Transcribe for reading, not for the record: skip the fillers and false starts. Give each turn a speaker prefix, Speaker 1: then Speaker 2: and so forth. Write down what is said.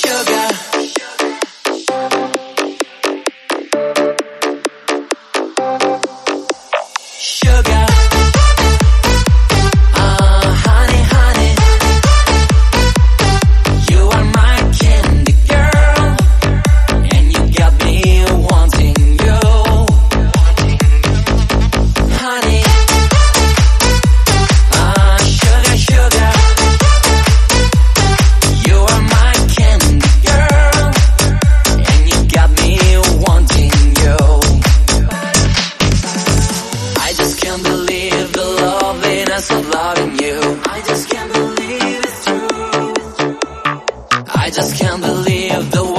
Speaker 1: sugar. Sugar. Honey, honey. You are my candy girl, and you got me wanting you. Honey. Sugar, sugar. You are my candy girl, and you got me wanting you. I just can't believe the loveliness of loving you. I just can't believe it's true. I just can't believe the